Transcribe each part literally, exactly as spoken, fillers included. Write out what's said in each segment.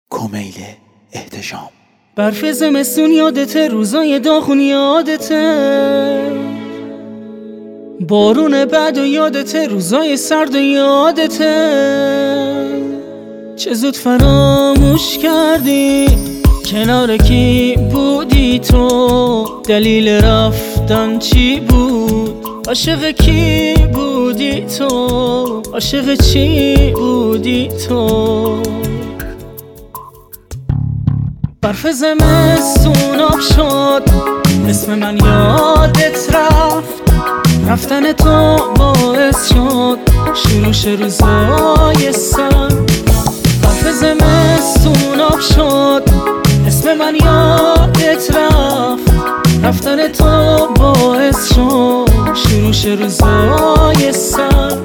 کمیل احتشام. برف زمستون یادته، روزای داغون یادته، بارون بعد و یادته، روزای سرد و یادته. چه زود فراموش کردی کنار کی بودی تو، دلیل رفتن چی بود، عاشق کی بودی تو، عاشق چی بودی تو. برف زمستون آب شد، اسم من یادت رفت، رفتن تو باعث شد شروش روزای سرد. برف زمستون آب شد، اسم من یادت رفت، رفتن تو باعث شد شروش روزای سرد.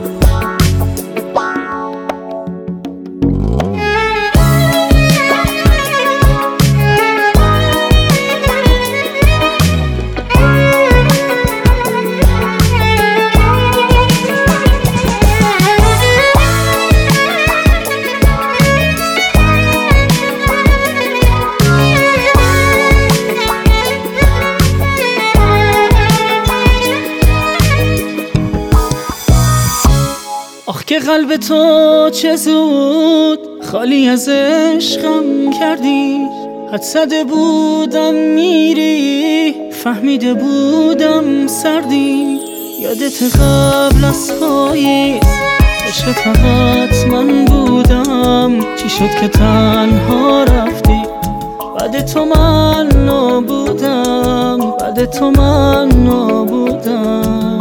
آخ که قلب تو چه زود خالی از عشقم کردی، حد زده بودم میری، فهمیده بودم سردی. یادت قبل از پاییز عشق فقط من بودم، چی شد که تنها رفتی، بعد تو من نبودم، بعد تو من نبودم.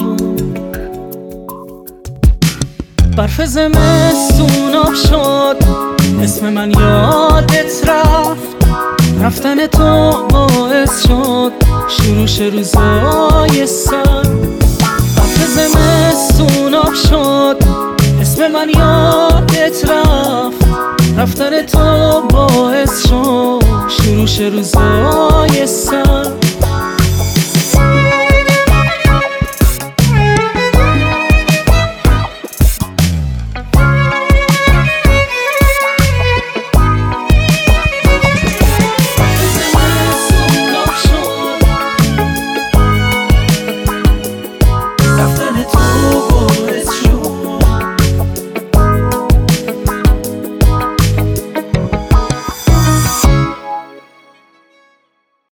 برف زمستون آب شد، اسم من یادت رفت، رفتن تو باعث شد شروش روزای سرد. برف زمستون آب شد، اسم من یادت رفت، رفتن تو باعث شد شروش روزای سرد.